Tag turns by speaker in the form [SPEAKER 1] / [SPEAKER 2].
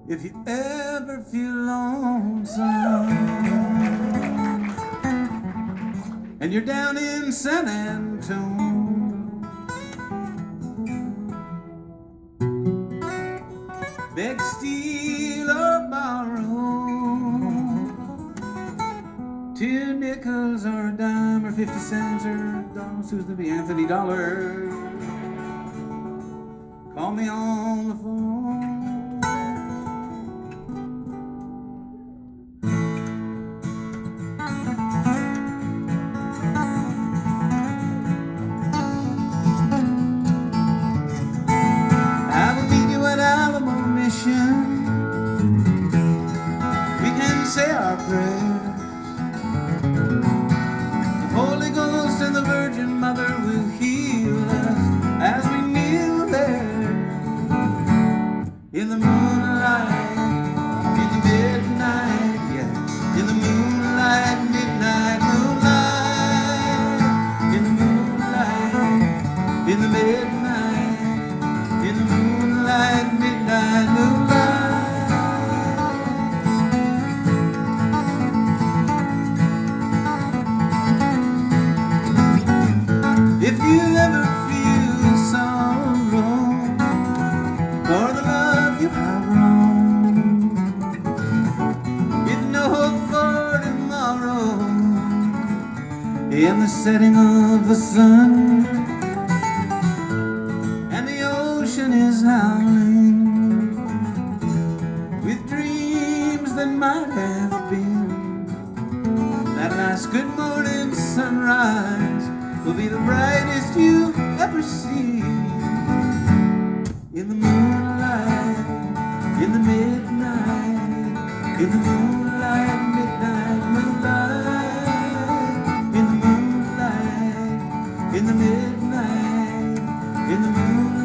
[SPEAKER 1] If you ever feel lonesome and you're down in San Antone, beg, steal, or borrow 2 nickels or a dime or 50 cents or $1, soon to be Anthony Dollar. Call me on the phone. I will meet you at Alamo Mission. We can say our prayers. The Holy Ghost and the Virgin Mother will heal us as we kneel there in the moonlight, in the midnight, yeah, in the moonlight, midnight moonlight, in the moonlight, in the midnight, in the moonlight, midnight moonlight. If you ever feel sorrow for the love you have wrong, with no hope for tomorrow, in the setting of the sun, and the ocean is howling with dreams that might have been, that last good morning sunrise will be the brightest you've ever seen. In the moonlight, in the midnight, in the moonlight, midnight moonlight, in the moonlight, in the midnight, in the moonlight.